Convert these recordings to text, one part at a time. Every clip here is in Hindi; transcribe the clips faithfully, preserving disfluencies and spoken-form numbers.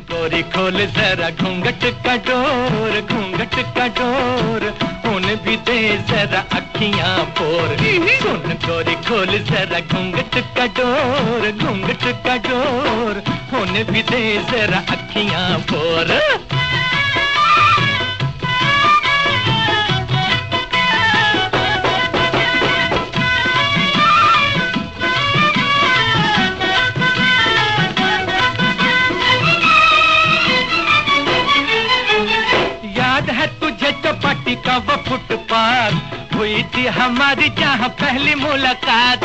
गोरी खोल जरा घूंघट का डोर, घूंघट का डोर, होने भी दे जरा अखियां पोर। सुन गोरी खोल जरा घूंघट का डोर, घूंघट का डोर, होने भी दे जरा अखियां पोर। चौपाटी का वो फुटपाथ हुई थी हमारी जहाँ पहली मुलाकात।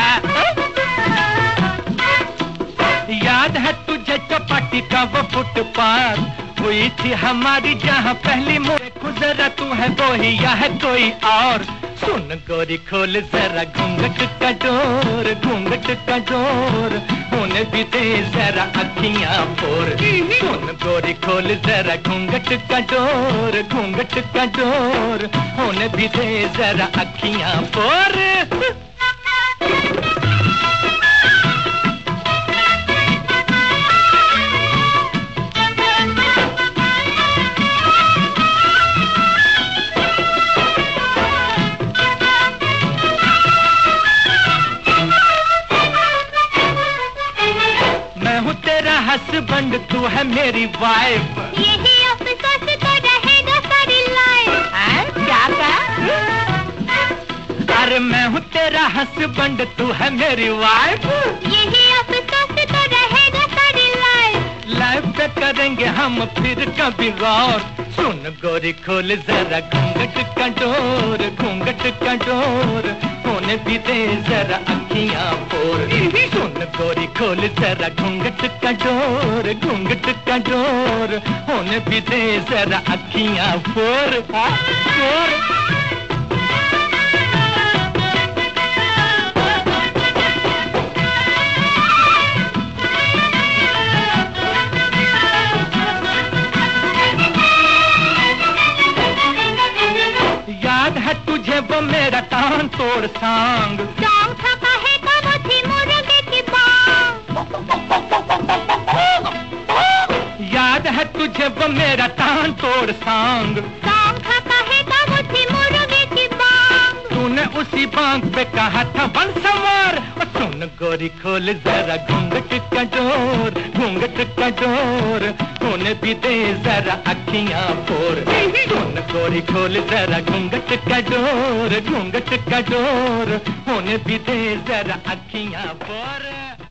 याद है तुझे चौपाटी का वो फुटपाथ हुई थी हमारी जहाँ पहली मुलाकात। गुजरा तू है वो ही या है कोई और। सुन गोरी खोल जरा घूंघट का डोर, घूंघट का डोर, होने भी दे जरा अखियां पोर। सुन गोरी खोल जरा घूंघट का डोर, घूंघट का डोर, होने भी दे जरा अखियां पोर। हस्बैंड तू है मेरी वाइफ, यही अफसोस तो रहेगा सारी लाइफ। क्या कहा? अरे मैं हूँ तेरा हस्बैंड तू है मेरी वाइफ, यही अफसोस तो रहेगा सारी लाइफ। लाइफ पे करेंगे हम फिर कभी गौर। सुन गोरी खोल जरा घूंघट का डोर, घूंघट का डोर, होने भी दे जरा अखियां पोर। सुन गोरी खोल जरा घूंघट का डोर, घूंघट का डोर, होने भी दे जरा अखियां पोर, पोर। याद है तुझे वो मेरा तान तोड़ सांग, सॉन्ग था कहे का वो थी मुर्गे की बांग। याद है तुझे वो मेरा तान तोड़ सांग, सॉन्ग था कहे का वो थी मुर्गे की बांग। तूने उसी बांग पे कहा था बन संवार। सुन गोरी खोल जरा घूंघट का डोर, घूंघट का डोर, होने भी दे जरा अखियां पोर। सुन गोरी खोल जरा घूंघट का डोर, घूंघट का डोर, होने भी दे जरा अखियां पोर।